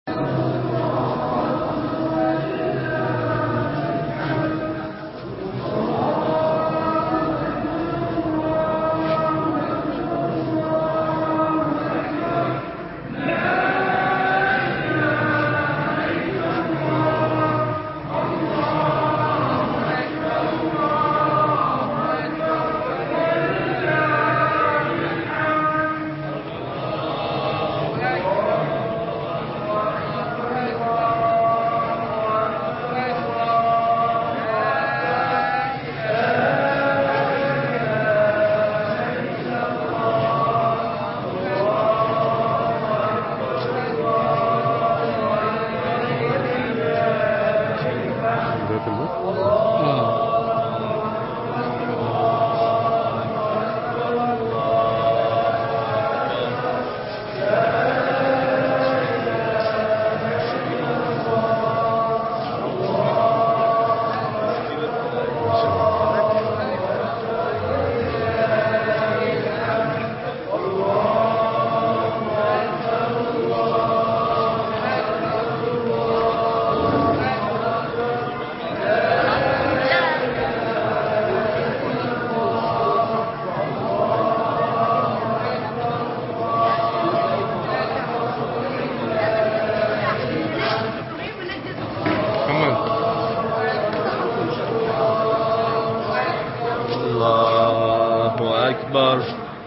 أكبر.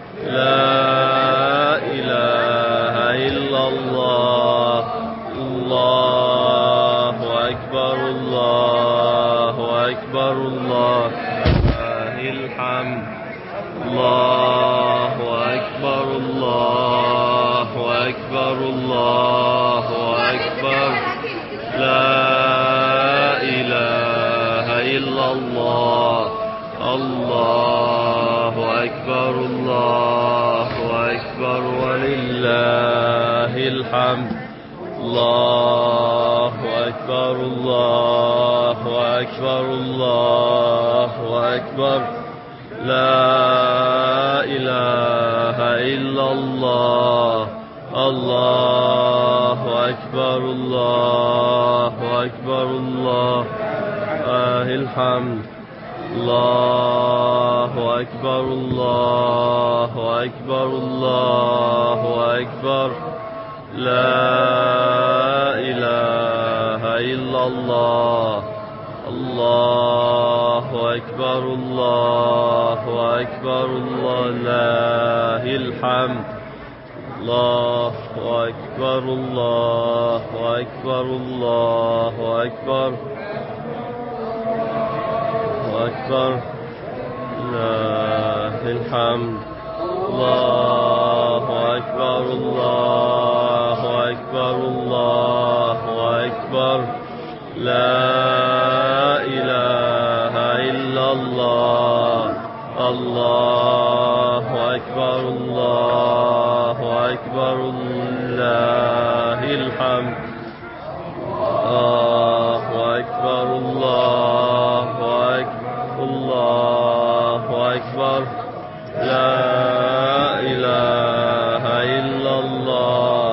لا إله إلا الله. الله أكبر. الله أكبر. الله الحمد. الله أكبر. الله أكبر. الله أكبر. لا إله إلا الله. الله أكبر. الله أكبر ولله الحمد. الله أكبر. الله أكبر. الله أكبر. لا إله إلا الله. الله أكبر. الله أكبر. الله الحمد. الله أكبر. الله أكبر. الله أكبر. لا إله إلا الله. الله أكبر. الله أكبر. لله الحمد. الله أكبر. الله أكبر. الله أكبر. أكبر. لله الحمد. الله أكبر. الله أكبر. الله أكبر. لا إله إلا الله. الله أكبر. الله أكبر. لله الحمد. الله أكبر. الله الله أكبر. لا إله إلا الله.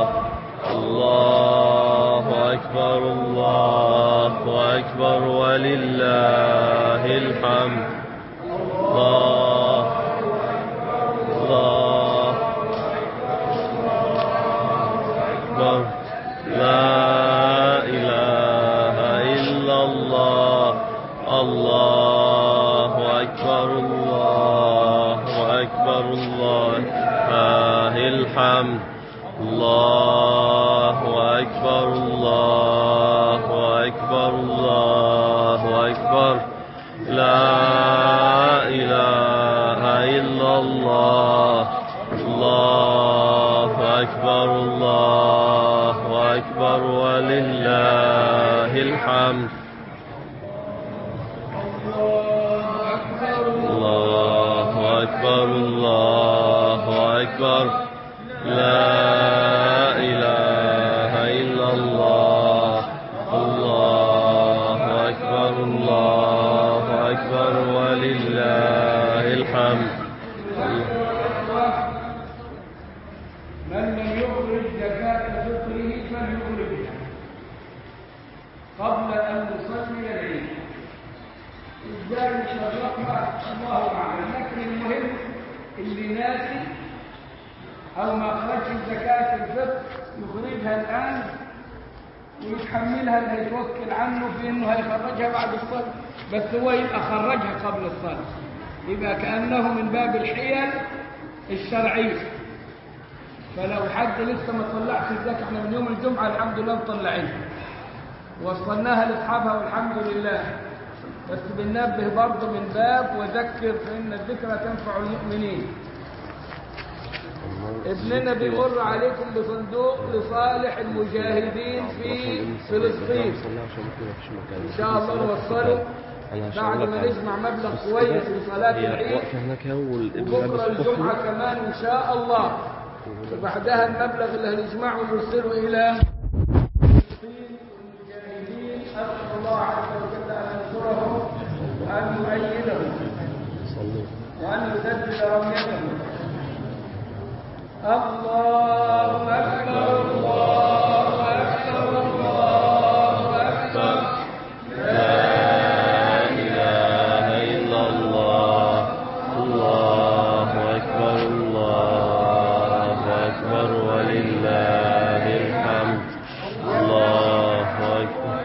الله أكبر. الله أكبر ولله الحمد. الله الله أكبر. لا إله إلا الله. الله أكبر. الله أكبر. الله الحمد. الله أكبر. الله أكبر. الله أكبر. لا إله إلا الله. الله أكبر. الله أكبر ولله الحمد. الله أكبر. الله أكبر. لا إله إلا الله. الله أكبر. الله أكبر ولله الحمد. من لم يخرج زكاة فطره فليخرجها. قبل أن نصلي العيد. إزاي نشرفها الله أعلم، لكن المهم اللي ناسي أو ما أخرجش زكاة الفطر يخرجها الآن ويتحملها اللي هيتوكل عنه في إنه هيخرجها بعد الصلاة، بس هو يبقى خرجها قبل الصلاة، يبقى كأنه من باب الحيل الشرعية. فلو حد لسه ما طلعش الزكاة، احنا من يوم الجمعة الحمد لله مطلعينها وصلناها لاصحابها والحمد لله، بس بننبه برضه من باب وذكر فإن الذكرى تنفع المؤمنين. ابننا بيمر عليكم بصندوق لصالح المجاهدين في فلسطين، ان شاء الله نوصله بعد ما نجمع مبلغ كويس لصلاة العيد، وبكره الجمعة كمان ان شاء الله، وبعدها المبلغ اللي هنجمعه نرسله الى فلسطين والمجاهدين. اسال الله عز وجل ان ينصرهم وان يؤيدهم وان يسدد رميتهم. الله أكبر الله أكبر الله أكبر، لا إله إلا الله، الله أكبر الله أكبر ولله الحمد، الله أكبر.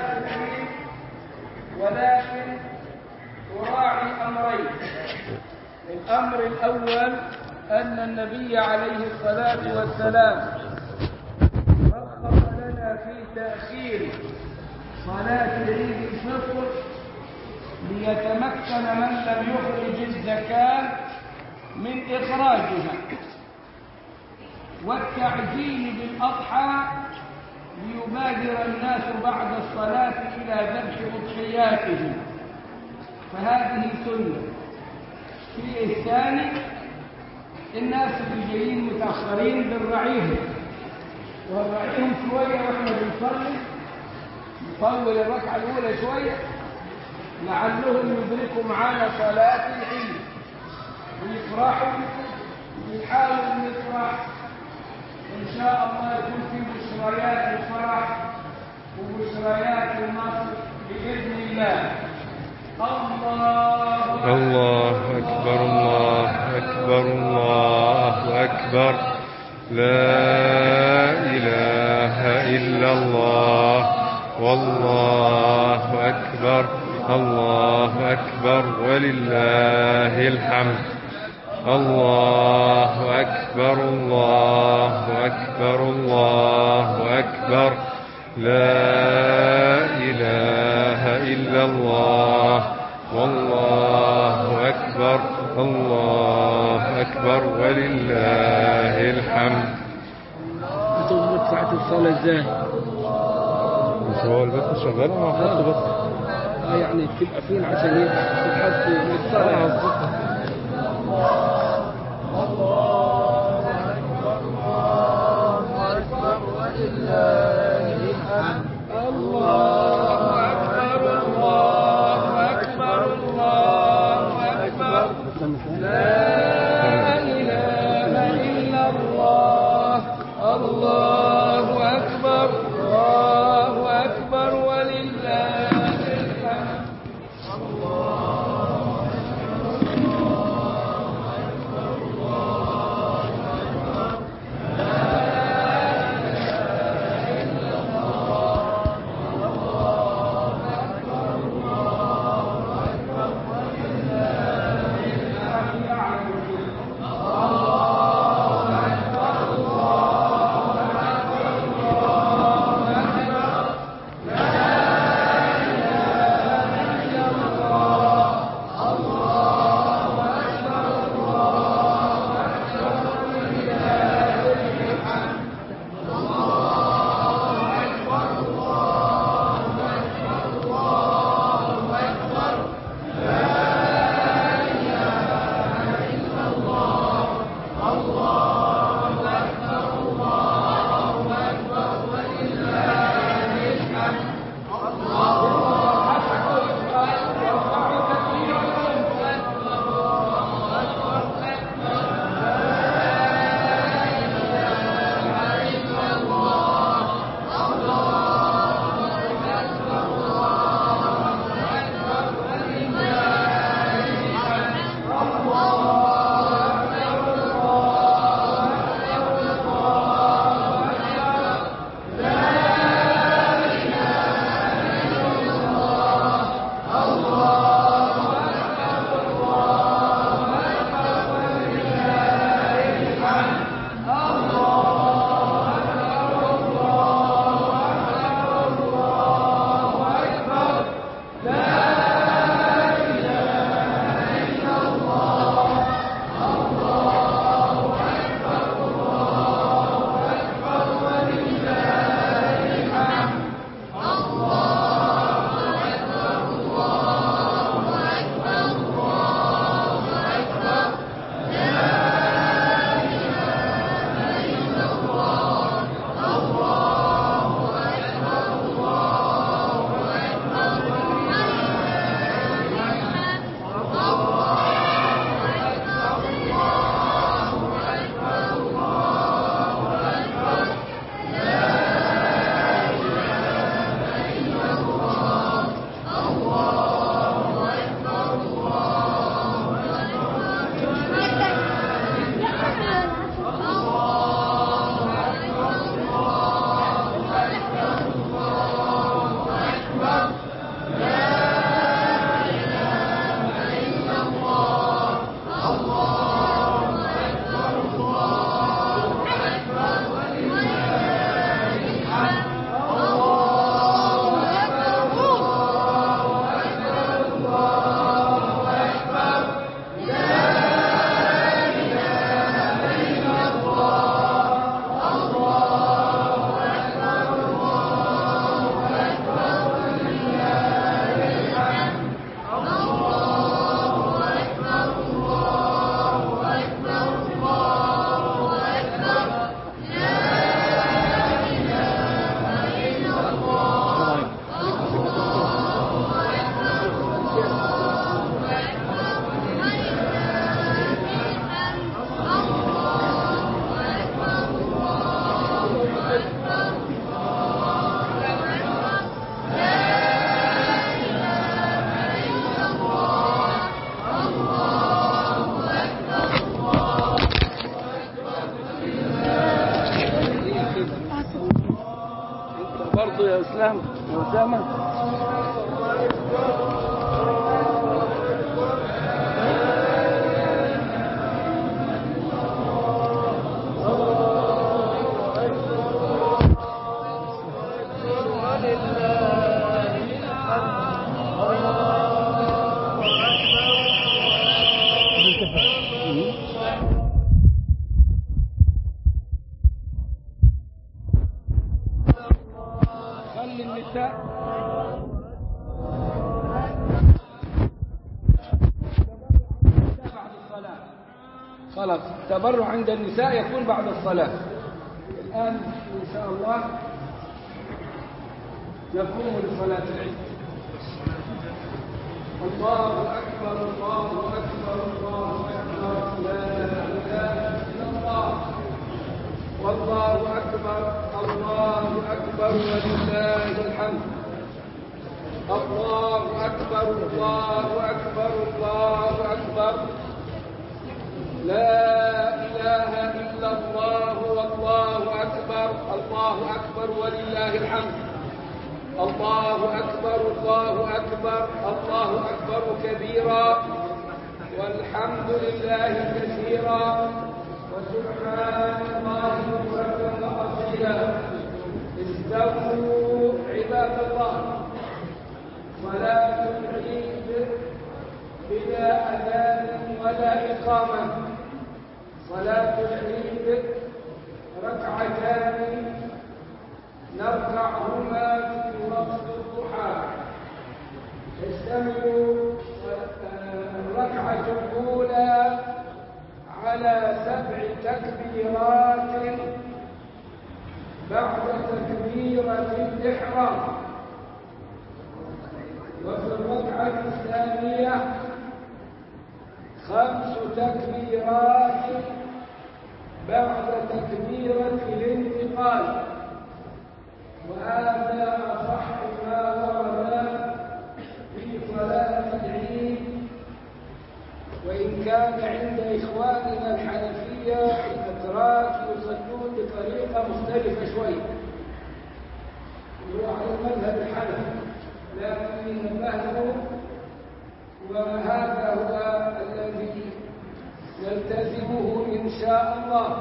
ولكن أراعي أمرين. الأمر الأول أن النبي عليه الصلاة والسلام رخص لنا في تأخير صلاة عيد الفطر ليتمكن من لم يخرج الزكاة من إخراجها، والتعجيل بالأضحى ليبادر الناس بعد الصلاة إلى ذبح أضحياتهم، فهذه سنة. في الثاني الناس اللي جايين متأخرين بنراعيهم، ونراعيهم شوية واحنا بنصلي، نطول الركعة الأولى شوية لعلهم يدركوا معانا صلاة العيد ويفرحوا، ويحاولوا نفرح إن شاء الله، يكون في بشريات الفرح وبشريات النصر بإذن الله. الله أكبر الله أكبر الله أكبر، لا إله إلا الله، والله أكبر، الله أكبر ولله الحمد. الله أكبر الله أكبر الله أكبر، لا إله إلا الله، والله أكبر، الله أكبر ولله الحمد. هتظبط ساعة الصلاة ازاي؟ مش هو البث شغال؟ انا هحطه بس يعني تبقى فين عشان يتحط الصلاة. برضه يا اسلام يا اسامه. خلي النساء بعد الصلاة. خلاص التبرع عند النساء يكون بعد الصلاة. الآن إن شاء الله نقوم لصلاة العيد. الله أكبر الله أكبر الله أكبر لا إله إلا الله والله أكبر الله أكبر ولله الحمد. الله أكبر الله أكبر الله أكبر لا إله إلا الله والله أكبر الله أكبر ولله الحمد. الله أكبر الله أكبر الله أكبر كبيرا والحمد لله كثيرا وسبحان الله بكرة وأصيلا. استووا عباد الله. صلاة العيد بلا أذان ولا إقامة. صلاة العيد ركعتان نركعهما في وقت الضحى. استمعوا. الركعة الأولى على 7 تكبيرات بعد تكبيرة الإحرام. وفي الركعة الثانية 5 تكبيرات بعد تكبيرة الانتقال. وهذا أصح ما ورد في صلاة العيد، وإن كان عند إخواننا الحنفية الأتراك يصلون بطريقة مختلفة شوي وعلى المذهب الحنفي، لكن نفهمه وهذا هو الذي نلتزمه إن شاء الله.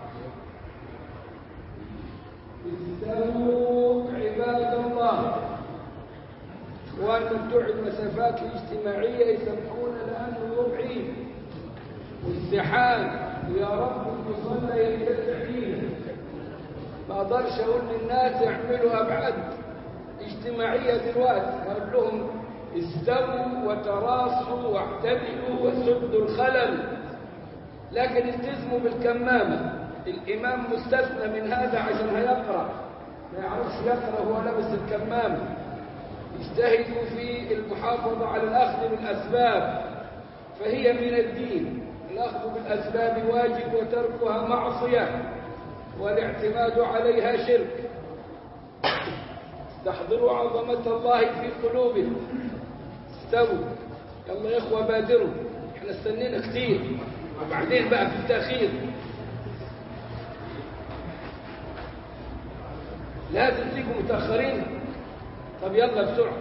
استووا عباد الله. اخواننا بتوع المسافات الاجتماعيه يسمحون الان الربعين والزحام ويا رب المصلى يتسع فينا. ما اقدرش اقول للناس اعملوا ابعاد اجتماعيه دلوقتي، اقول لهم استووا وتراصوا واعتدلوا وسدوا الخلل، لكن التزموا بالكمامه. الإمام مستثنى من هذا عشان هيقرأ، ما يعرفش يقرأ وهو لابس الكمامة. اجتهدوا في المحافظة على الأخذ بالأسباب، فهي من الدين. الأخذ بالأسباب واجب وتركها معصية، والاعتماد عليها شرك. استحضروا عظمة الله في قلوبكم. استووا. يلا يا إخوة بادروا، احنا استنينا كتير وبعدين بقى في التأخير. لازم تيجوا متأخرين. طب يلا بسرعة.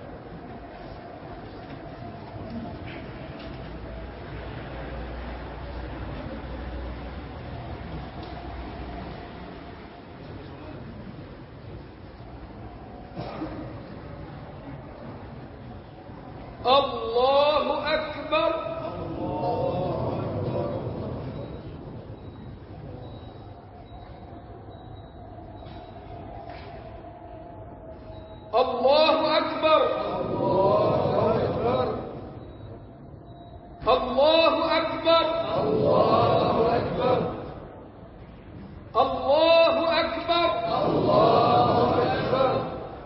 الله أكبر. الله أكبر. الله أكبر. الله أكبر. الله أكبر. الله أكبر. الله أكبر.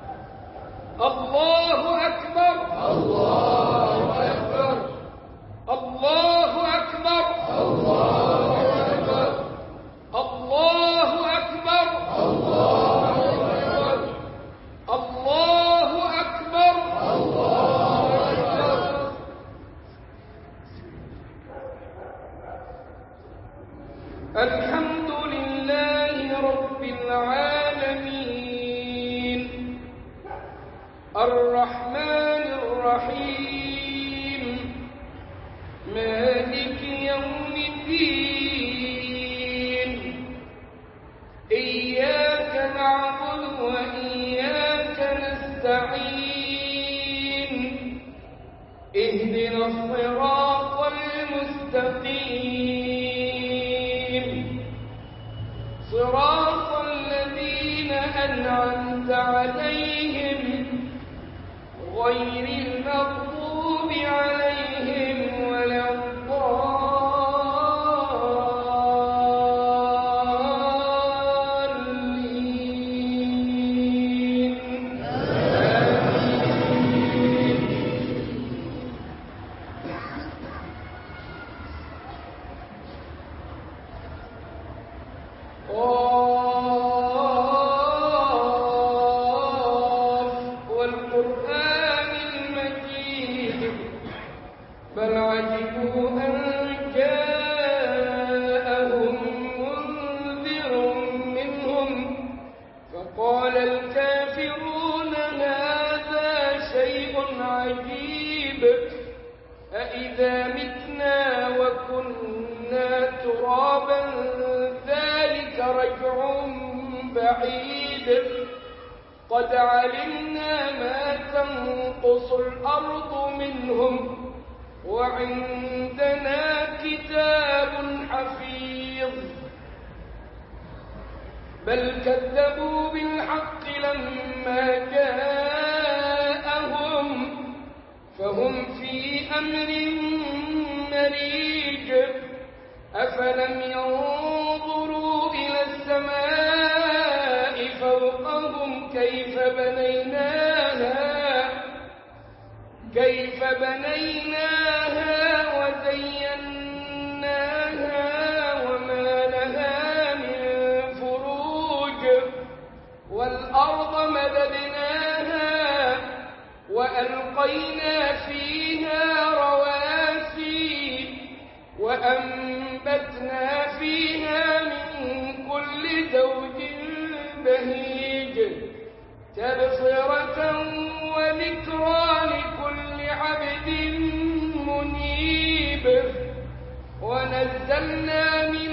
الله أكبر. الله أكبر. الله أكبر. الله أكبر. الله أكبر. الله أكبر. الله أكبر. الله أكبر. أجمعين اهدنا الصراط المستقيم صراط الذين أنعمت عليهم غير المغضوب عليهم ولا الضالين آمين. والقرآن المجيد بل عجبوا أن جاءهم منذر منهم فقال الكافرون هذا شيء عجيب أإذا متنا وكنا ترابا ذلك رجع بعيد قد علمنا ما تنقص الأرض منهم وعندنا كتاب حفيظ بل كذبوا بالحق لما جاءهم فهم في أمر مريج أفلم ينظروا إلى السماء فوقهم كيف بنيناها وزيناها وما لها من فروج والأرض مددناها وألقينا فيها رواسي وأنبتنا فيها من كل زوج بهيج تبصرة وذكرى لكل عبد منيب ونزلنا من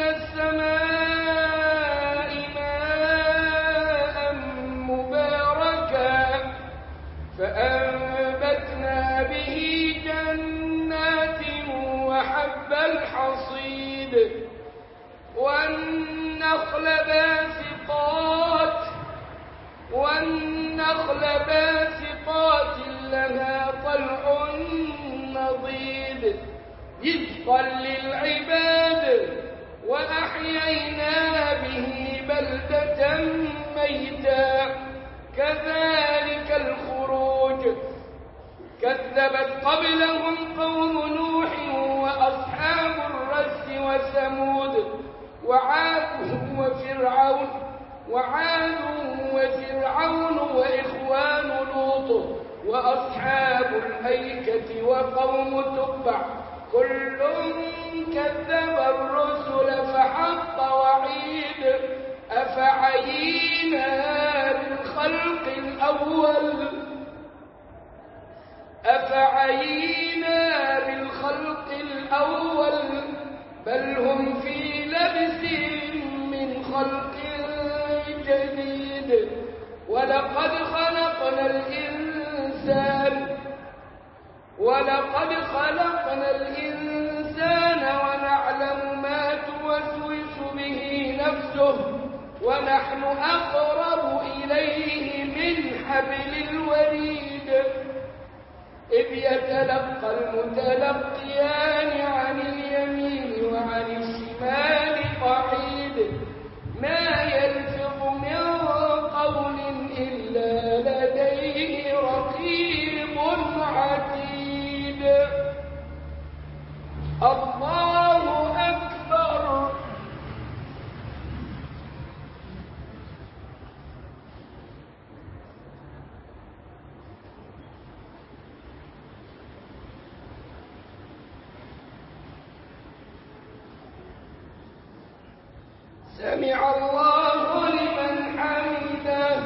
السماء ماء مباركا فأنبتنا به جنات وحب الحصيد والنخل باسقات لها طلع نضيد رزقا للعباد وأحيينا به بلدة ميتا كذلك الخروج كذبت قبلهم قوم نوح وأصحاب الرس وثمود وعاد وفرعون وإخوان لوط وأصحاب الأيكة وقوم تبع كل كذب الرسل فحق وعيد أفعينا بالخلق الأول بل هم في لبس من خلق جديد ولقد خلقنا الإنسان ونعلم ما توسوس به نفسه ونحن أقرب إليه من حبل الوريد إذ يتلقى المتلقيان عن اليمين وعن الشمال قعيد ما يلفظ من قول إلا لديه رقيب عتيد الله أكبر سمع الله لمن حمده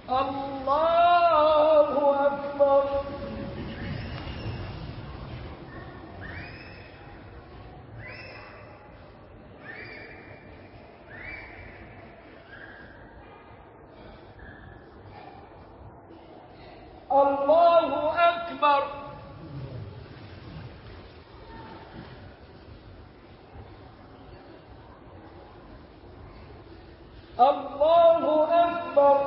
الله أكبر. الله أكبر. الله أكبر.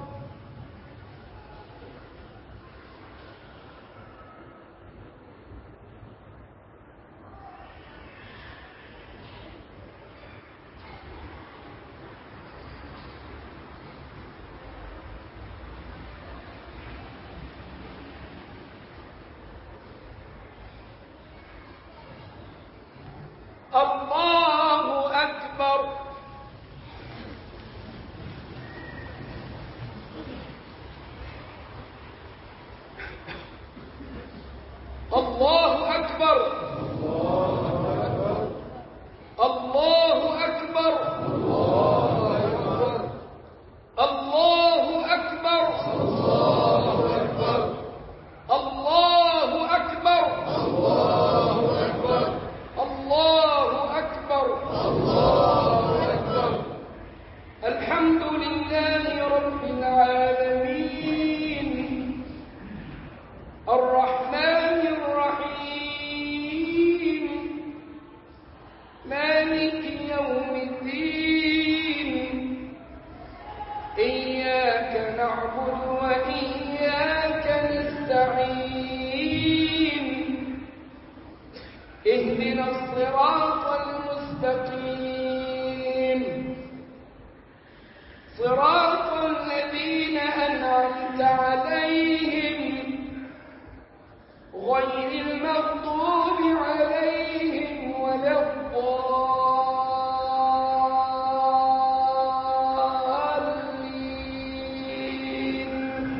الله أكبر. الله أكبر. الله أكبر. الله أكبر. الله أكبر. الله أكبر. الحمد لله رب العالمين الرحمن الرحيم مالك يوم الدين إياك نعبد وإياك نستعين اهدنا الصراط المستقيم صراط الذين أنعمت عليهم غير المغضوب عليهم ولا الضالين.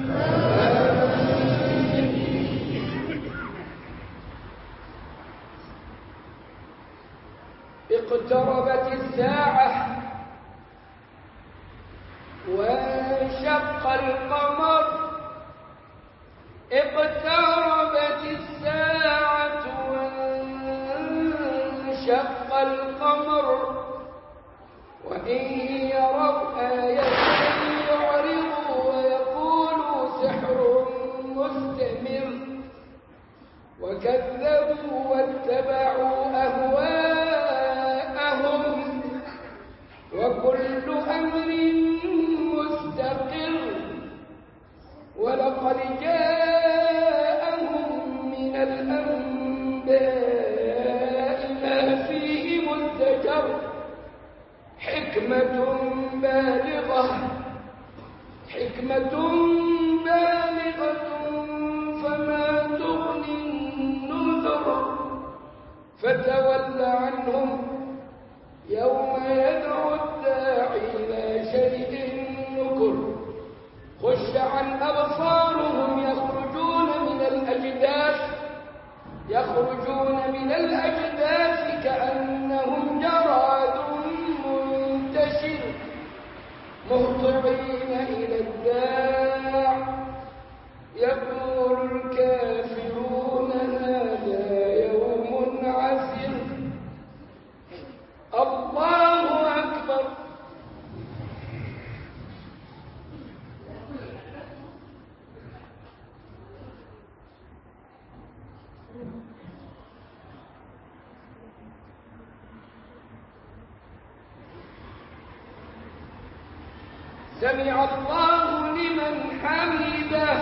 اقتربت الساعة وانشق القمر. اقتربت الساعة وانشق القمر وإن يروا آية يعرضوا ويقولوا سحر مستمر وكذبوا واتبعوا أهواءهم وكل أمر مستقر ولقد جاءهم من الأنباء ما فيه مزدجر حكمة بالغة فما تغني النذر فتول عنهم يوم يدعو الداعي إلى شيء نكر خش عن أبصارهم يخرجون من الأجداث كأنهم جراد منتشر مهطعين إلى الداع يقول الكافرون هذا يوم عسر. الله أكبر. سمع الله لمن حمده.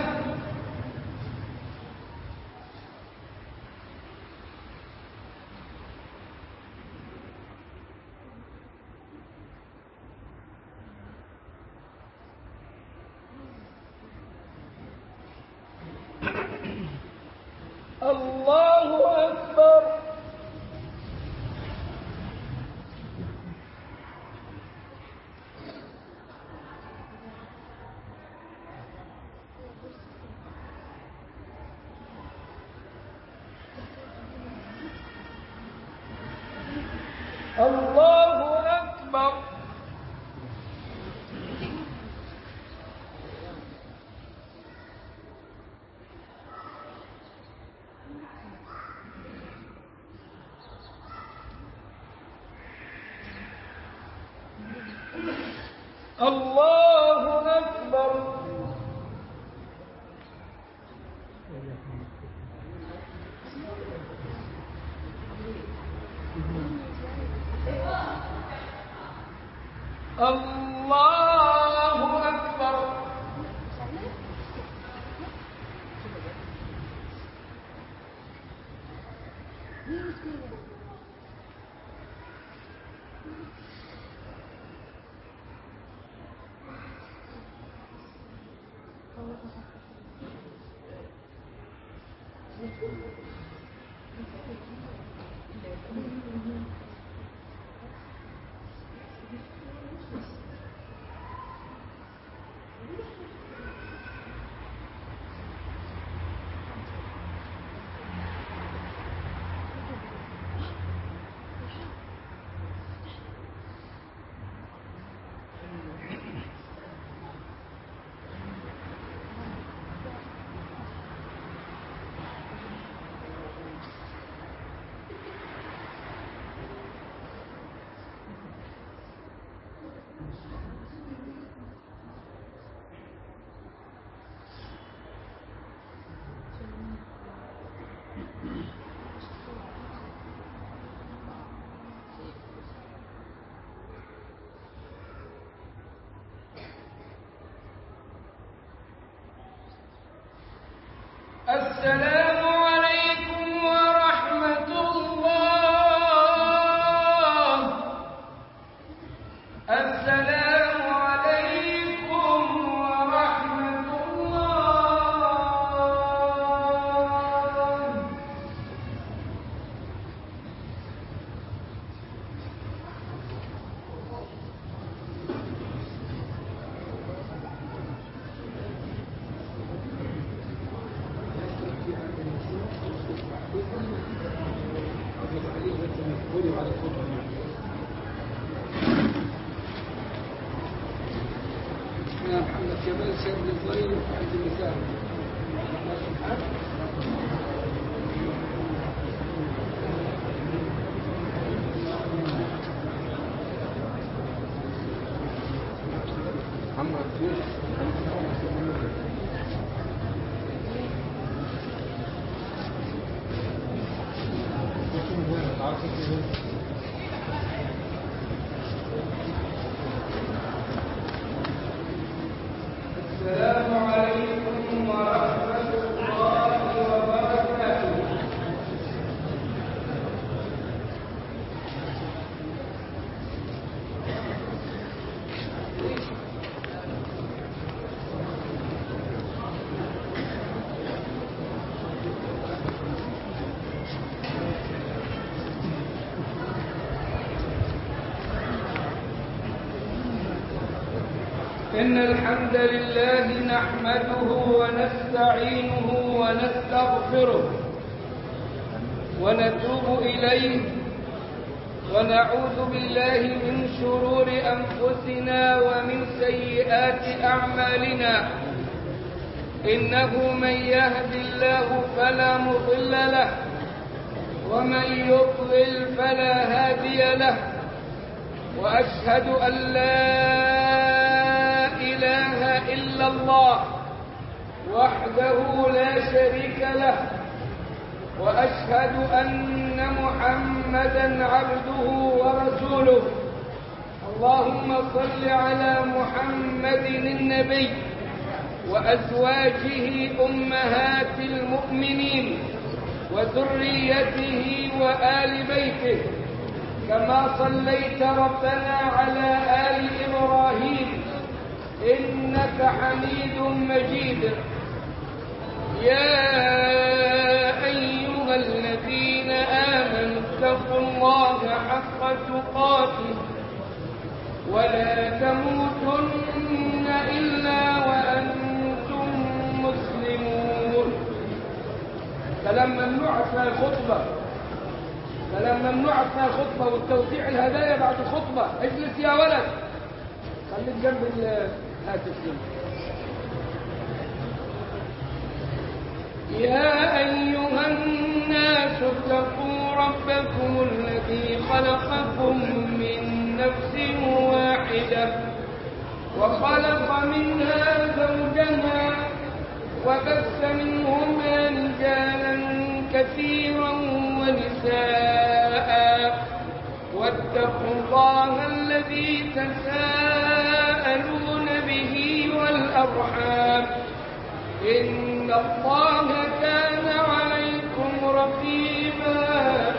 الله أكبر. الله أكبر. الله أكبر. الله أكبر. السلام عليكم ورحمة الله. السلام عليكم ورحمة الله. محمد جمال سيد الظهير وعند المثال. محمد فيش السلام عليكم ورحمة الله وبركاته. إن الحمد لله نحمده ونستعينه ونستغفره ونتوب إليه ونعوذ بالله من شرور أنفسنا ومن سيئات أعمالنا. إنه من يهد الله فلا مضل له ومن يضلل فلا هادي له. وأشهد أن لا إله إلا الله وحده لا شريك له. وأشهد أن محمدا عبده ورسوله. اللهم صل على محمد النبي وأزواجه أمهات المؤمنين وذريته وآل بيته كما صليت ربنا على آل إبراهيم إنك حميد مجيد. يا أيها الذين آمنوا اتقوا الله حق تقاته ولا تموتن إلا وأنتم مسلمون. كلام ممنوع أثناء الخطبة. كلام ممنوع أثناء الخطبة والتوزيع الهدايا بعد الخطبة. اجلس يا ولد. خليك جنب الهاتف. يا أيها الناس اتقوا ربكم الذي خلقكم من نفس واحدة وخلق منها زوجها وبث منهما رجالا كثيرا ونساء واتقوا الله الذي تساءلون به والأرحام إن الله كان عليكم رقيبا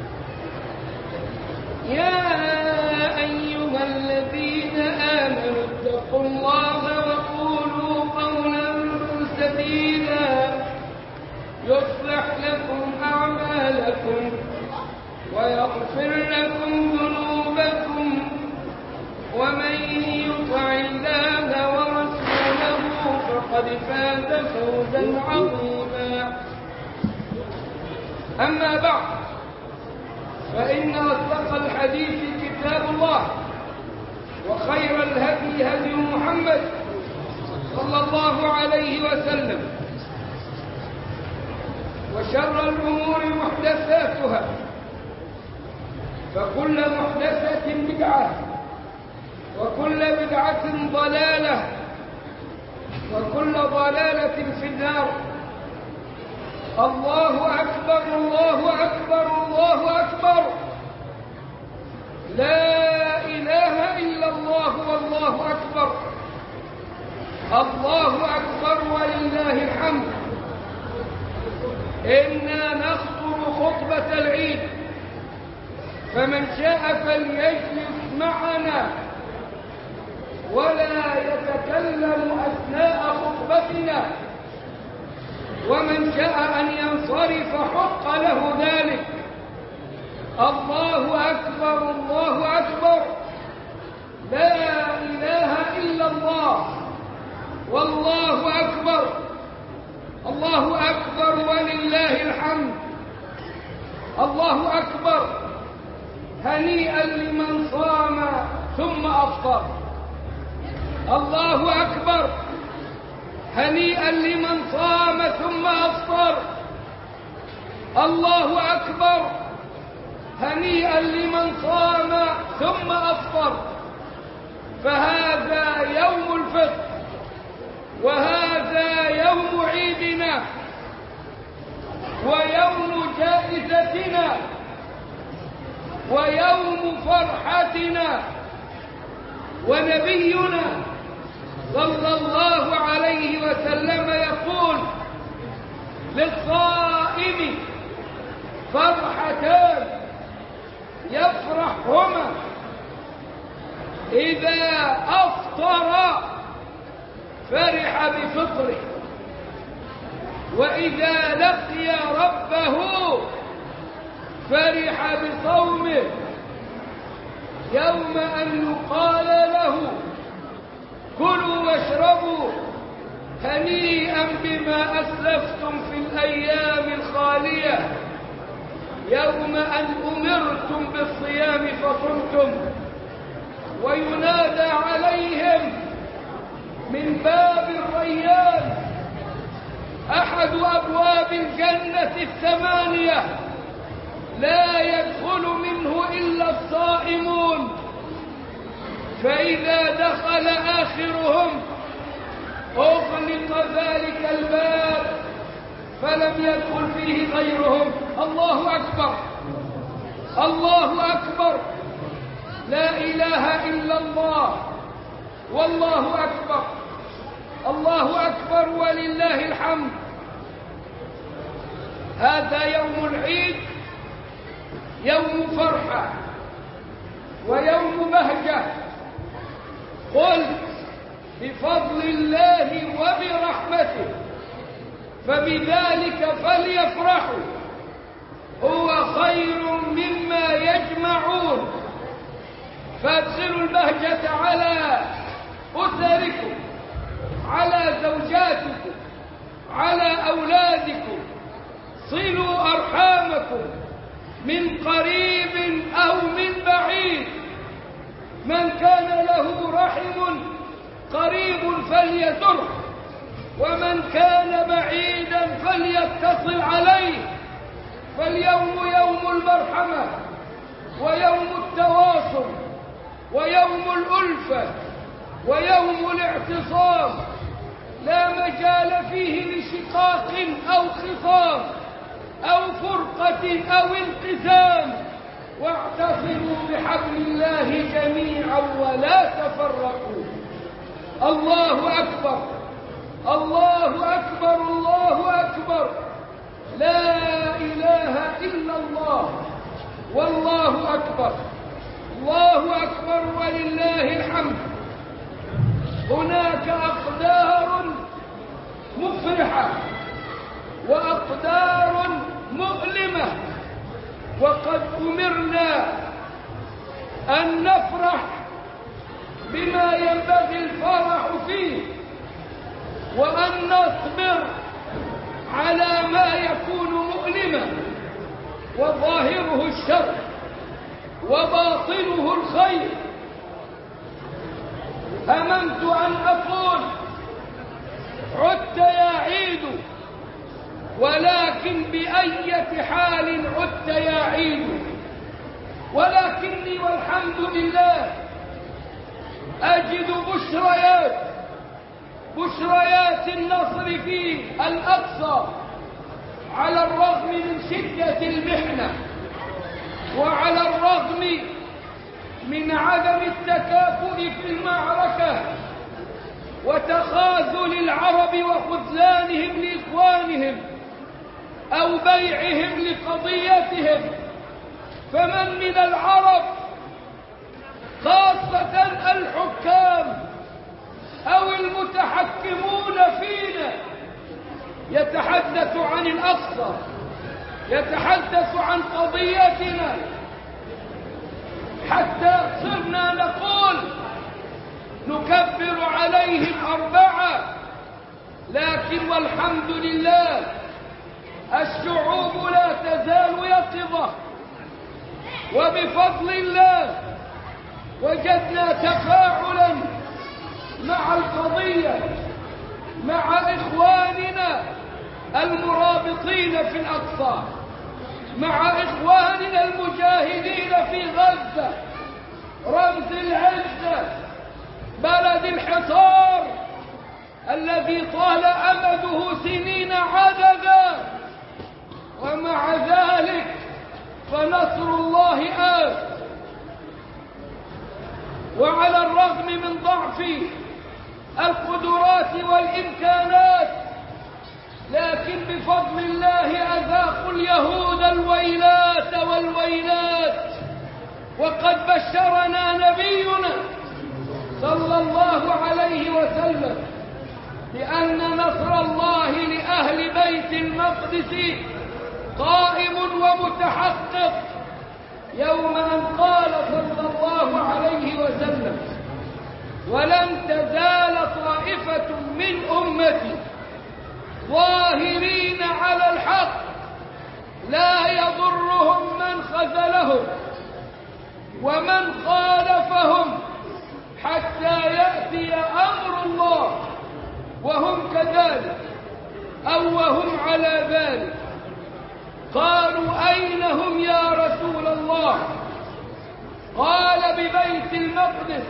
يا أيها الذين آمنوا اتقوا الله وقولوا قولا سديدا يصلح لكم أعمالكم ويغفر لكم ذنوبكم ومن يطع الله ورسوله فقد فاز فوزا عظيما أما بعد فإن أصدق الحديث كتاب الله وخير الهدي هدي محمد صلى الله عليه وسلم وشر الأمور محدثاتها فكل محدثة بدعة وكل بدعة ضلالة وكل ضلالة في النار الله أكبر الله أكبر الله أكبر لا إله إلا الله والله أكبر الله أكبر ولله الحمد إنا نخطر خطبة العيد فمن شاء فليجلس معنا ولا يتكلم أثناء خطبتنا ومن شاء أن ينصرف حق له ذلك الله أكبر الله أكبر لا إله إلا الله والله أكبر الله أكبر ولله الحمد الله أكبر هنيئا لمن صام ثم أفطر الله أكبر هنيئا لمن صام ثم أفطر الله أكبر هنيئا لمن صام ثم أفطر فهذا يوم الفطر وهذا يوم عيدنا ويوم جائزتنا ويوم فرحتنا ونبينا صلى الله عليه وسلم يقول للصائم فرحتان يفرحهما إذا أفطر فرح بفطره وإذا لقي ربه فرح بصومه يوم أن يقال له كلوا واشربوا هنيئا بما أسلفتم في الأيام الخالية يوم أن أمرتم بالصيام فصمتم وينادى عليهم من باب الريان أحد أبواب الجنة الثمانية لا يدخل منه إلا الصائمون فإذا دخل آخرهم أغلق ذلك الباب فلم يدخل فيه غيرهم الله أكبر الله أكبر لا إله إلا الله والله أكبر الله أكبر ولله الحمد هذا يوم العيد يوم فرحة ويوم بهجة قل بفضل الله وبرحمته فبذلك فليفرحوا هو خير مما يجمعون فابذلوا البهجة على أسركم على زوجاتكم على أولادكم صلوا أرحامكم من قريب أو من بعيد من كان له رحم قريب فليزره ومن كان بعيدا فليتصل عليه فاليوم يوم ويوم الاعتصام لا مجال فيه لشقاق أو خصام أو فرقة أو انقسام، واعتصموا بحبل الله جميعا ولا تفرقوا. الله أكبر، الله أكبر، الله أكبر، لا إله إلا الله، والله أكبر، الله أكبر ولله الحمد. هناك أقدار مفرحة وأقدار مؤلمة، وقد أمرنا أن نفرح بما ينبغي الفرح فيه، وأن نصبر على ما يكون مؤلما، وظاهره الشر وباطنه الخير. هممت أن أقول عدت يا عيد، ولكن بأية حال عدت يا عيد، ولكني والحمد لله أجد بشريات النصر في الأقصى، على الرغم من شدة المحنة، وعلى الرغم من عدم التكافؤ في المعركة وتخاذل العرب وخذلانهم لإخوانهم أو بيعهم لقضيتهم. فمن من العرب خاصة الحكام أو المتحكمون فينا يتحدث عن الأقصى، يتحدث عن قضيتنا، حتى صرنا نقول نكبر عليهم 4. لكن والحمد لله الشعوب لا تزال يقظة، وبفضل الله وجدنا تفاعلا مع القضية، مع إخواننا المرابطين في الأقصى، مع إخواننا المجاهدين في غزة، رمز العزة، بلد الحصار الذي طال أمده سنين عددا، ومع ذلك فنصر الله آت. وعلى الرغم من ضعف القدرات والإمكانات، لكن بفضل الله أذاقوا اليهود الويلات والويلات. وقد بشرنا نبينا صلى الله عليه وسلم بأن نصر الله لأهل بيت المقدس قائم ومتحقق، يوم أن قال صلى الله عليه وسلم: ولن تزال طائفة من أمتي ظاهرين على الحق لا يضرهم من خذلهم ومن خالفهم حتى يأتي أمر الله وهم كذلك أو وهم على ذلك. قالوا: أين هم يا رسول الله؟ قال: ببيت المقدس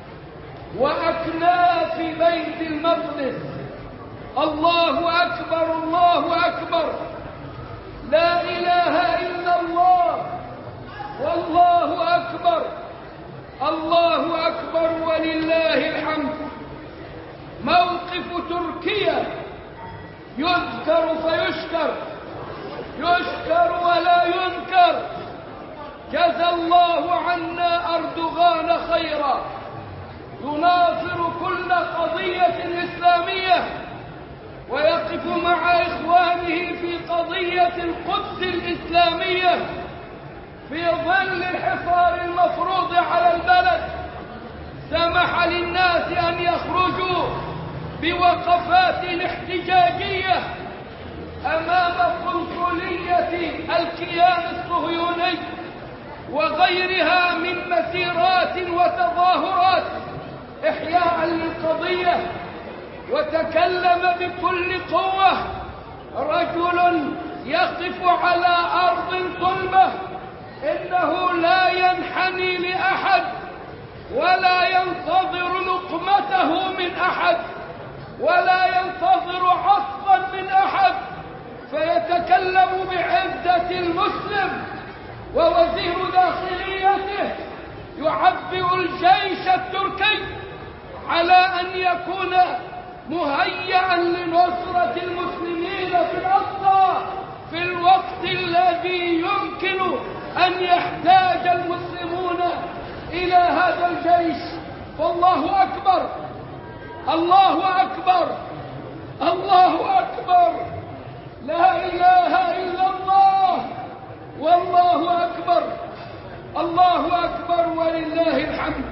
وأكناف بيت المقدس. الله أكبر، الله أكبر، لا إله إلا الله، والله أكبر، الله أكبر ولله الحمد. موقف تركيا يذكر فيشكر، يشكر ولا ينكر. جزى الله عنا أردوغان خيرا، يناصر كل قضية إسلامية ويقف مع إخوانه في قضية القدس الإسلامية في ظل الحصار المفروض على البلد. سمح للناس أن يخرجوا بوقفات احتجاجية أمام قنصلية الكيان الصهيوني وغيرها من مسيرات وتظاهرات إحياء للقضية. وتكلم بكل قوة رجل يقف على أرض صلبة: إنه لا ينحني لأحد ولا ينتظر لقمته من أحد ولا ينتظر عطفا من أحد، فيتكلم بعزة المسلم ووزير داخليته يعبئ الجيش التركي على أن يكون مهيئا لنصرة المسلمين في الأقصى في الوقت الذي يمكن أن يحتاج المسلمون إلى هذا الجيش. والله أكبر، الله أكبر، الله أكبر، لا إله إلا الله، والله أكبر، الله أكبر ولله الحمد.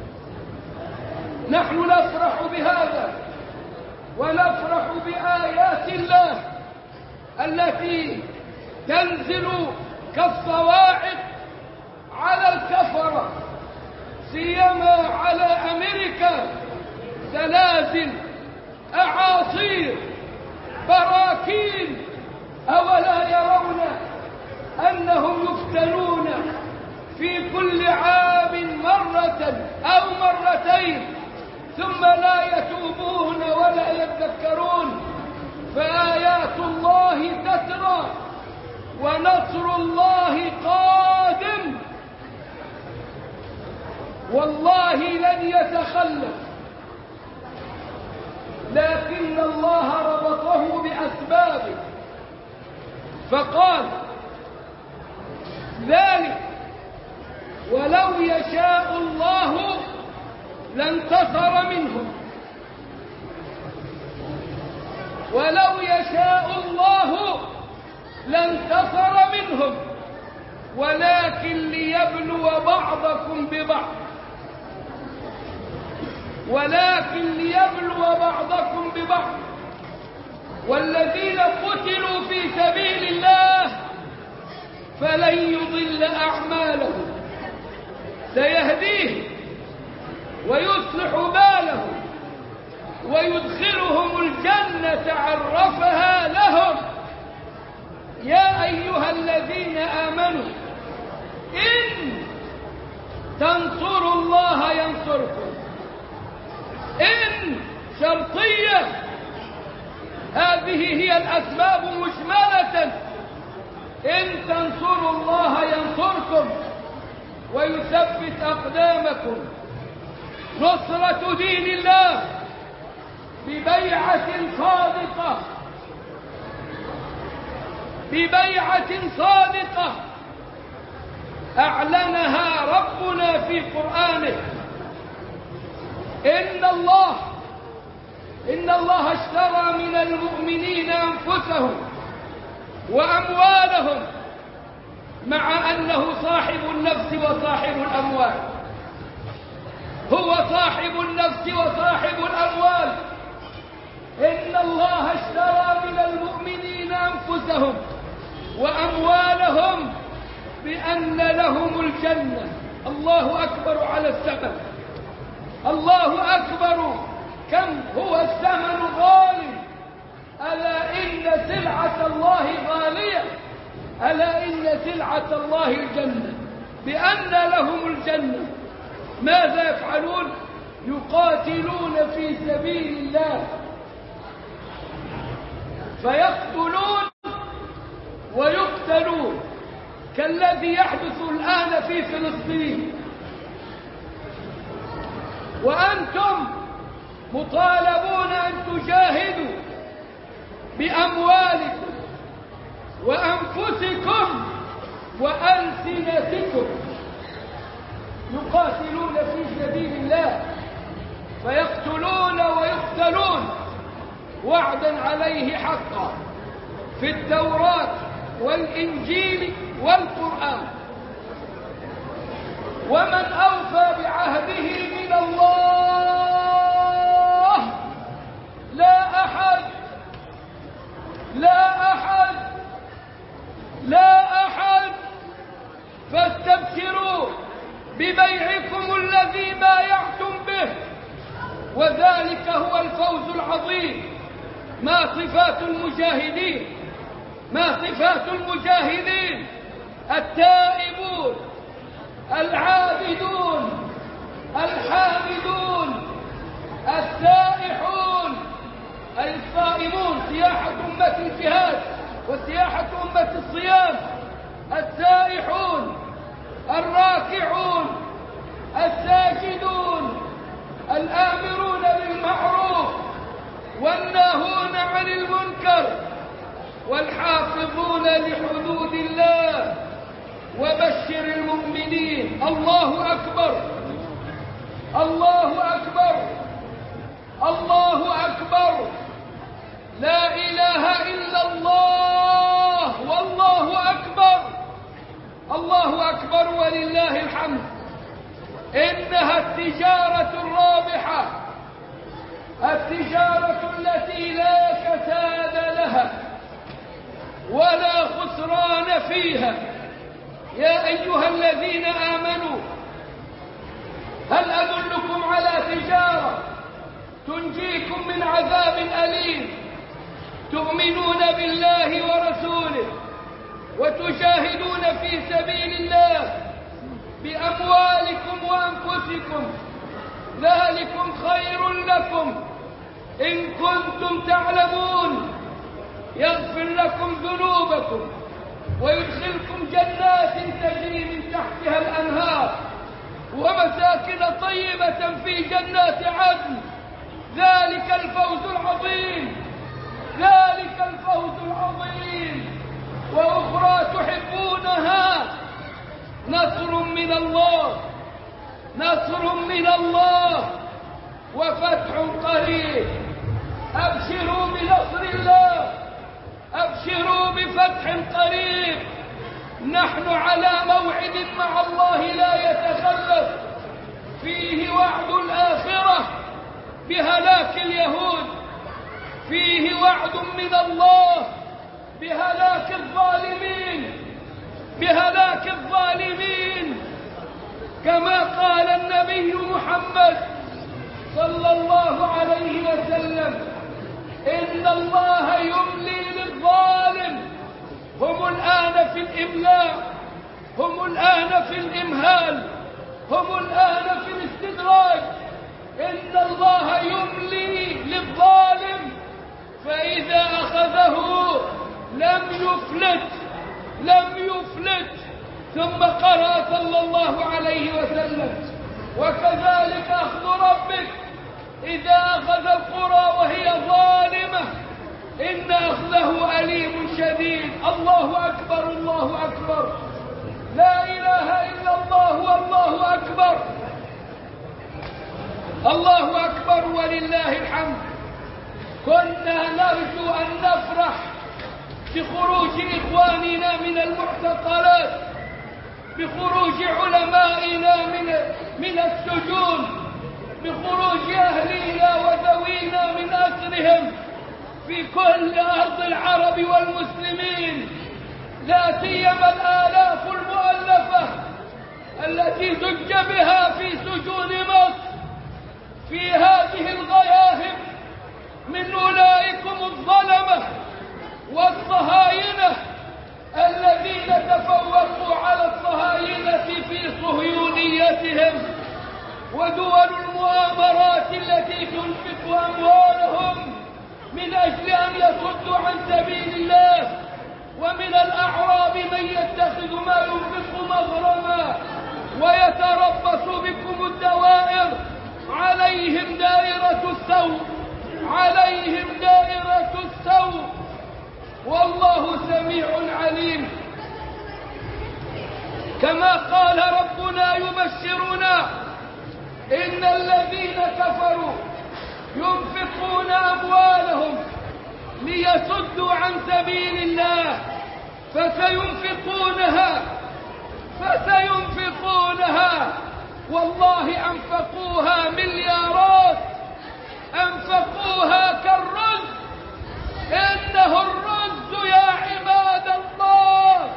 نحن نفرح بهذا ونفرح بآيات الله التي تنزل كالصواعق على الكفرة، سيما على أمريكا، زلازل، أعاصير، براكين. أولا يرون أنهم يفتنون في كل عام مرة أو مرتين ثم لا يتوبون ولا يذكرون؟ فآيات الله تترى ونصر الله قادم، والله لن يتخلف، لكن الله ربطه بأسبابه فقال ذلك ولو يشاء الله لانتصر منهم، ولو يشاء الله لانتصر منهم، ولكن ليبلو بعضكم ببعض، ولكن ليبلو بعضكم ببعض. والذين قتلوا في سبيل الله فلن يضل أعمالهم، سيهديهم ويصلح بالهم ويدخلهم الجنة عرفها لهم. يا أيها الذين آمنوا إن تنصروا الله ينصركم، إن شرطية، هذه هي الأسباب مجملة. إن تنصروا الله ينصركم ويثبت أقدامكم. نصرة دين الله ببيعة صادقة، ببيعة صادقة أعلنها ربنا في قرآنه. إن الله اشترى من المؤمنين أنفسهم وأموالهم، مع أنه صاحب النفس وصاحب الأموال، هو صاحب النفس وصاحب الأموال. إن الله اشترى من المؤمنين أنفسهم وأموالهم بأن لهم الجنة. الله أكبر على الثمن، الله أكبر، كم هو الثمن غالي. ألا إن سلعة الله غالية، ألا إن سلعة الله الجنة، بأن لهم الجنة. ماذا يفعلون؟ يقاتلون في سبيل الله فيقتلون ويقتلون، كالذي يحدث الآن في فلسطين. وأنتم مطالبون أن تجاهدوا بأموالكم وأنفسكم وألسنتكم. يقاتلون في سبيل الله فيقتلون ويقتلون، وعدا عليه حقا في التوراة والإنجيل والقرآن. ومن أوفى بعهده من الله؟ لا أحد، لا أحد، لا أحد. فاستبشروا ببيعكم الذي بايعتم به، وذلك هو الفوز العظيم. ما صفات المجاهدين؟ ما صفات المجاهدين؟ التائبون، العابدون، الحامدون السائحون أي الصائمون، سياحة أمة الجهاد وسياحة أمة الصيام، السائحون الراكعون الساجدون الآمرون بالمعروف والناهون عن المنكر والحافظون لحدود الله وبشر المؤمنين. الله أكبر الله أكبر الله أكبر، لا إله إلا الله والله أكبر، الله أكبر ولله الحمد. إنها التجارة الرابحة، التجارة التي لا كساد لها ولا خسران فيها. يا أيها الذين آمنوا هل أدلكم على تجارة تنجيكم من عذاب أليم، تؤمنون بالله ورسوله وتجاهدون في سبيل الله بأموالكم وأنفسكم، ذلكم خير لكم إن كنتم تعلمون، يغفر لكم ذنوبكم ويدخلكم جنات تجري من تحتها الأنهار ومساكن طيبة في جنات عدن، ذلك الفوز العظيم، ذلك الفوز العظيم. وأخرى تحبونها، نصر من الله، نصر من الله وفتح قريب. أبشروا بنصر الله، أبشروا بفتح قريب. نحن على موعد مع الله لا يتخلف، فيه وعد الآخرة بهلاك اليهود، فيه وعد من الله بهلاك الظالمين، بهلاك الظالمين، كما قال النبي محمد صلى الله عليه وسلم: إن الله يملي للظالم. هم الآن في الإملاء، هم الآن في الإمهال، هم الآن في الاستدراج. إن الله يملي للظالم فإذا أخذه لم يفلت، لم يفلت. ثم قرأ صلى الله عليه وسلم: وكذلك أخذ ربك إذا أخذ القرى وهي ظالمة إن أخذه أليم شديد. الله أكبر الله أكبر، لا إله إلا الله والله أكبر، الله أكبر ولله الحمد. كنا نرجو أن نفرح بخروج إخواننا من المعتقلات، بخروج علمائنا من السجون، بخروج أهلينا وذوينا من أسرهم في كل أرض العرب والمسلمين، لا سيما الآلاف المؤلفة التي دج بها في سجون مصر في هذه الغياهب من أولئكم الظلمة والصهاينة الذين تفوقوا على الصهاينة في صهيونيتهم، ودول المؤامرات التي تنفق أموالهم من أجل أن يصدوا عن سبيل الله. ومن الأعراب من يتخذ ما ينفق مغرما ويتربص بكم الدوائر، عليهم دائرة السوء، عليهم دائرة السوء، والله سميع عليم. كما قال ربنا يبشرنا: إن الذين كفروا ينفقون أموالهم ليصدوا عن سبيل الله فسينفقونها والله أنفقوها مليارات، أنفقوها كالرز، إنه الرز يا عباد الله.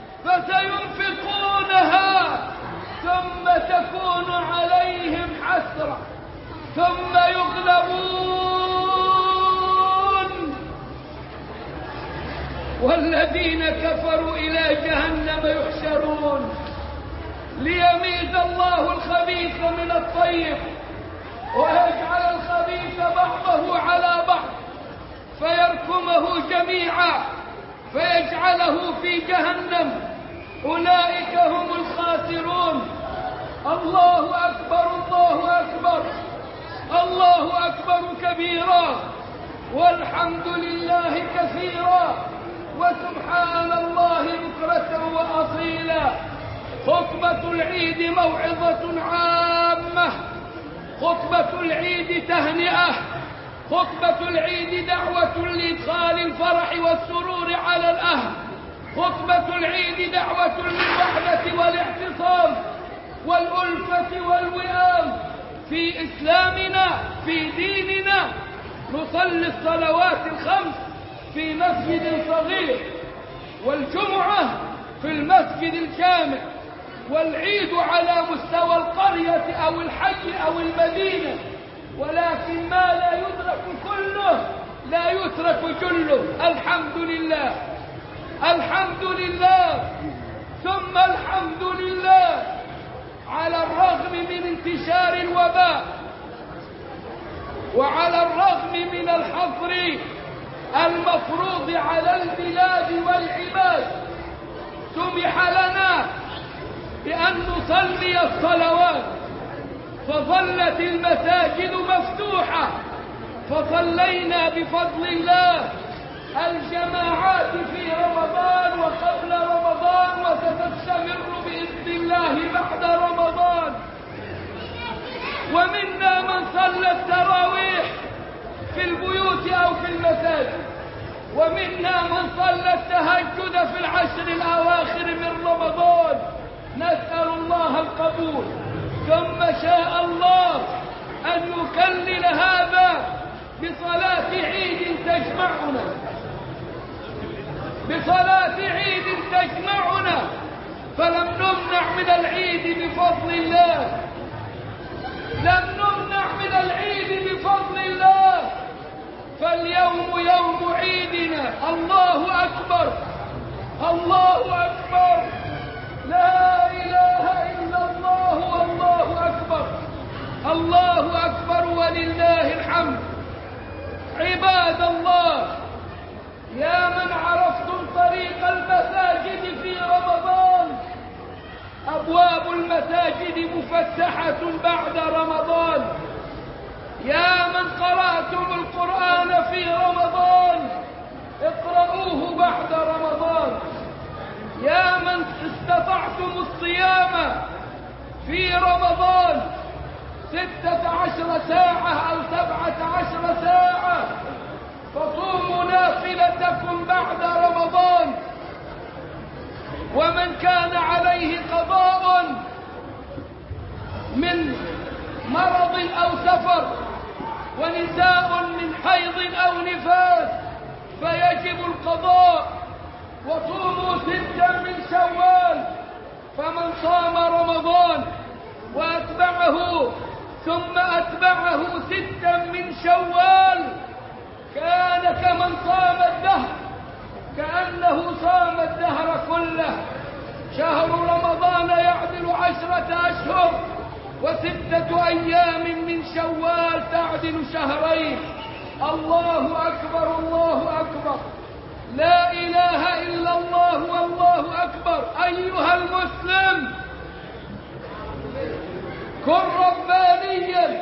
فسينفقونها ثم تكون عليهم حسرة ثم يغلبون، والذين كفروا إلى جهنم يحشرون. ليميز الله الخبيث من الطيب ويجعل الخبيث بعضه على بعض فيركمه جميعا فيجعله في جهنم. أولئك هم الخاسرون. الله أكبر الله أكبر الله أكبر كبيرا والحمد لله كثيرا وسبحان الله بكرة وأصيلا. خطبة العيد موعظة عامة، خطبة العيد تهنئة، خطبة العيد دعوة لإدخال الفرح والسرور على الأهل، خطبة العيد دعوة للوحدة والاعتصام والألفة والوئام في إسلامنا في ديننا. نصلي الصلوات الخمس في مسجد صغير والجمعة في المسجد الجامع والعيد على مستوى القرية أو الحي أو المدينة، ولكن ما لا يدرك كله لا يترك جله. الحمد لله الحمد لله ثم الحمد لله على الرغم من انتشار الوباء وعلى الرغم من الحظر المفروض على البلاد والعباد سمح لنا بأن نصلي الصلوات، فظلت المساجد مفتوحة فصلينا بفضل الله الجماعات في رمضان وقبل رمضان وستستمر بإذن الله بعد رمضان. ومنا من صلى التراويح في البيوت أو في المساجد، ومنا من صلى التهجد في العشر الأواخر من رمضان. نسأل الله القبول. ثم شاء الله أن يكلل هذا بصلاة عيد تجمعنا، بصلاة عيد تجمعنا، فلم نمنع من العيد بفضل الله، لم نمنع من العيد بفضل الله. فاليوم يوم عيدنا. الله أكبر الله أكبر لا إله إلا الله والله أكبر الله أكبر ولله الحمد. عباد الله، يا من عرفتم طريق المساجد في رمضان، أبواب المساجد مفتحة بعد رمضان. يا من قرأتم القرآن في رمضان اقرؤوه بعد رمضان. يا من استطعتم الصيام في رمضان 16 ساعة أو 17 ساعة فصوموا نافلتكم بعد رمضان. ومن كان عليه قضاء من مرض أو سفر ونساء من حيض أو نفاس فيجب القضاء. وصوموا 6 من شوال. فمن صام رمضان وأتبعه ثم أتبعه 6 من شوال كان كمن صام الدهر، كأنه صام الدهر كله. شهر رمضان يعدل 10 أشهر و6 أيام من شوال تعدل شهرين. الله أكبر الله أكبر لا إله إلا الله والله أكبر. أيها المسلم، كن ربانيا،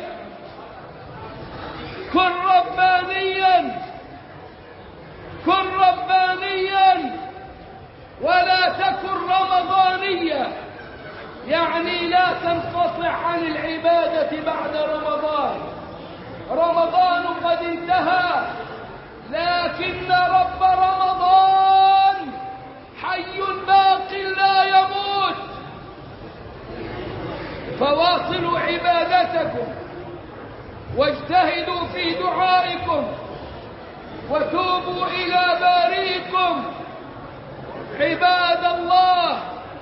كن ربانيا، كن ربانيا ولا تكن رمضانيا. يعني لا تنقطع عن العبادة بعد رمضان. رمضان قد انتهى، لكن رب رمضان حي باق لا يموت. فواصلوا عبادتكم واجتهدوا في دعائكم وتوبوا إلى بارئكم. عباد الله،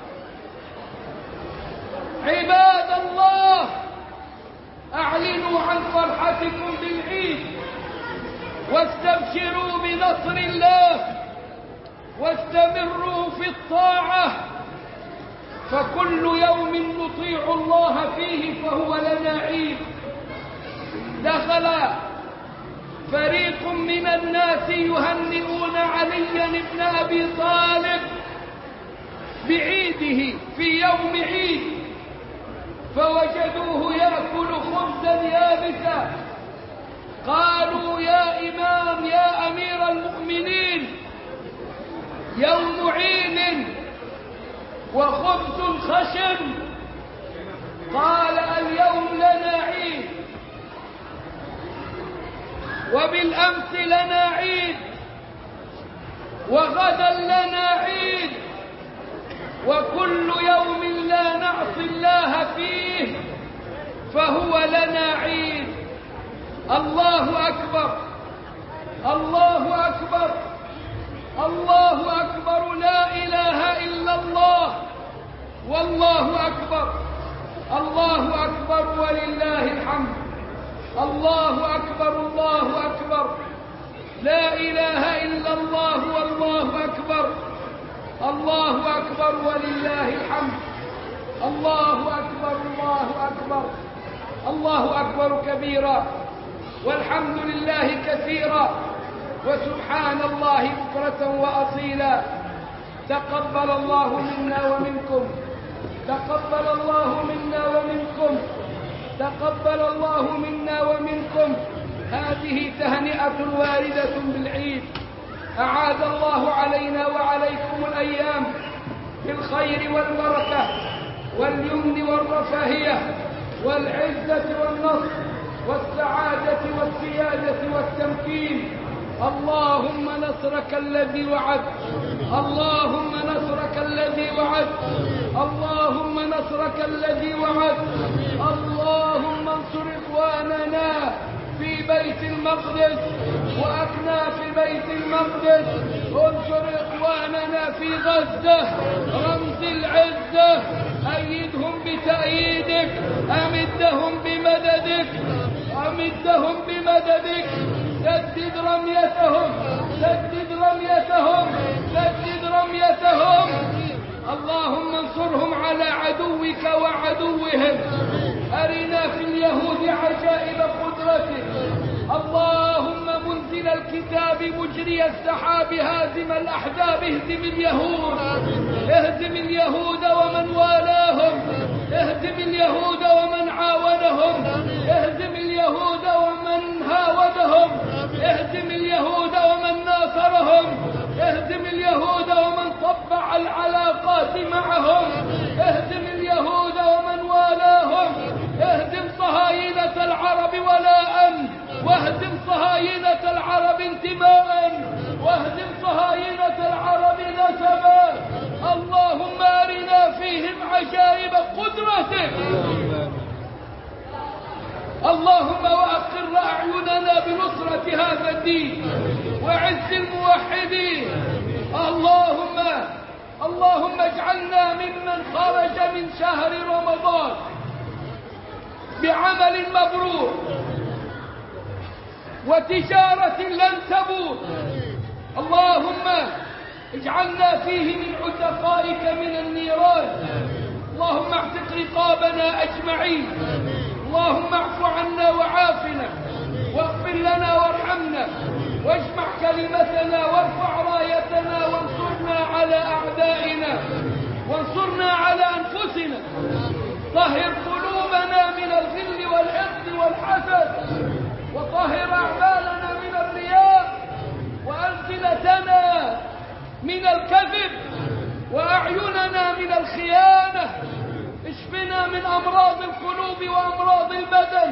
عباد الله، أعلنوا عن فرحتكم بالعيد واستبشروا بنصر الله واستمروا في الطاعة فكل يوم نطيع الله فيه فهو لنا عيد. دخل فريق من الناس يهنئون عليا بن أبي طالب بعيده في يوم عيد، فوجدوه يأكل خبزا يابسا. قالوا يا إمام يا أمير المؤمنين، يوم عيد وخبز خشن. قال اليوم لنا عيد، وبالأمس لنا عيد، وغدا لنا عيد، وكل يوم لا نعصي الله فيه فهو لنا عيد. الله أكبر، الله أكبر، الله أكبر، لا إله إلا الله، والله أكبر، الله أكبر ولله الحمد. الله أكبر، الله أكبر، لا إله إلا الله، والله أكبر، الله أكبر ولله الحمد. الله أكبر، الله أكبر، الله أكبر كبيرا، والحمد لله كثيرا، وسبحان الله بكرة وأصيلا. تقبل الله منا ومنكم، تقبل الله منا ومنكم، تقبل الله منا ومنكم. هذه تهنئة واردة بالعيد. أعاد الله علينا وعليكم الأيام بالخير والبركة واليمن والرفاهية والعزة والنصر والسعادة والسيادة والتمكين. اللهم نصرك الذي وعدت، اللهم نصرك الذي وعدت، اللهم نصرك الذي وعدت. اللهم انصر إخواننا في بيت المقدس وأكناف بيت المقدس، انصر إخواننا في غزة رمز العزة، أيدهم بتأييدك، أمدهم بمددك، أمدهم بمددك، سدد رميتهم، سدد رميتهم، سدد رميتهم. اللهم انصرهم على عدوك وعدوهم. أرنا في اليهود عجائب قدرتك. اللهم منزل الكتاب مجري السحاب هازم الأحزاب، اهزم اليهود، اهزم اليهود ومن والاهم، اهزم اليهود ومن عاونهم، اهزم اليهود ومن هاودهم، اهزم اليهود ومن ناصرهم، اهزم اليهود ومن طبع العلاقات معهم، اهزم اليهود ومن والاهم، اهزم صهاينة العرب ولاء، واهزم صهاينة العرب انتماء، واهزم صهاينة العرب نسبا. اللهم أرنا فيهم عجائب قدرتك. اللهم وأقر أعيننا بنصرة هذا الدين وعز الموحدين. اللهم اجعلنا ممن خرج من شهر رمضان بعمل مبرور وتجارة لن تبور. اللهم اجعلنا فيه من عتقائك من النيران. اللهم اعتق رقابنا أجمعين. اللهم اعف عنا وعافنا، واغفر لنا وارحمنا، واجمع كلمتنا وارفع رايتنا، وانصرنا على أعدائنا، وانصرنا على أنفسنا. طهر قلوبنا من الغل والحقد والحسد، وطهر أعمالنا من الرياء، وألسنتنا من الكذب، وأعيننا من الخيانة. اشفنا من أمراض القلوب وأمراض البدن.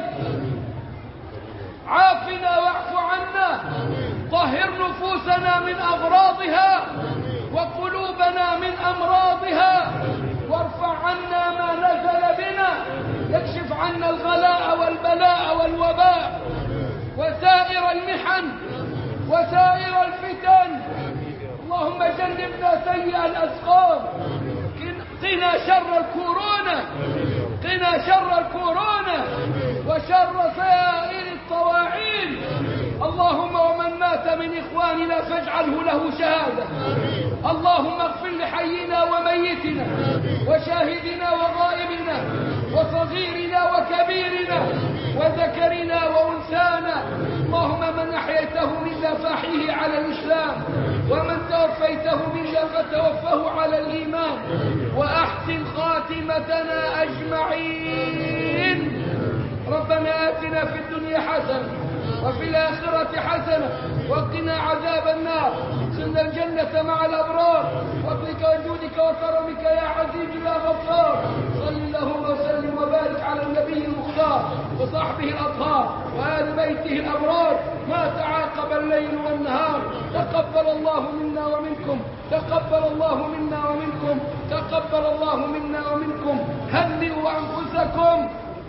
عافنا واعف عنا. طهر نفوسنا من أغراضها وقلوبنا من أمراضها، وارفع عنا ما نزل بنا. يكشف عنا الغلاء والبلاء والوباء وسائر المحن وسائر الفتن. اللهم جنبنا سيء الأسقام. قنا شر الكورونا، قنا شر الكورونا وشر سائر الطواعين. اللهم ومن مات من إخواننا فاجعله له شهادة. اللهم اغفر لحينا وميتنا وشاهدنا وغائبنا وصغيرنا وكبيرنا وذكرنا وأنثانا. اللهم من أحييته منا فأحيه على الإسلام، ومن توفيته منا فتوفه على الإيمان، وأحسن خاتمتنا أجمعين. ربنا آتنا في الدنيا حسنة وفي الآخرة حسنة وقنا عذاب النار. ادخلنا الجنة مع الأبرار بفضلك وجودك وكرمك يا عزيز يا غفار. صل اللهم وسلم وبارك على النبي المختار وصحبه الأطهار وآل بيته الأبرار ما تعاقب الليل والنهار. تقبل الله منا ومنكم، تقبل الله منا ومنكم، تقبل الله منا ومنكم. هنئوا أنفسكم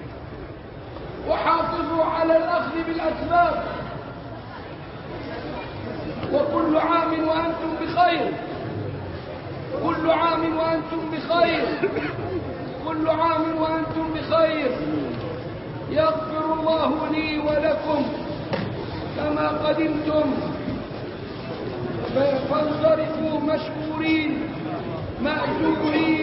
وحافظوا على الأخذ بالأسباب، وكل عام وأنتم بخير، كل عام وأنتم بخير، كل عام وأنتم بخير. يغفر الله لي ولكم كما قدمتم، فانصرفوا مشكورين مأجورين.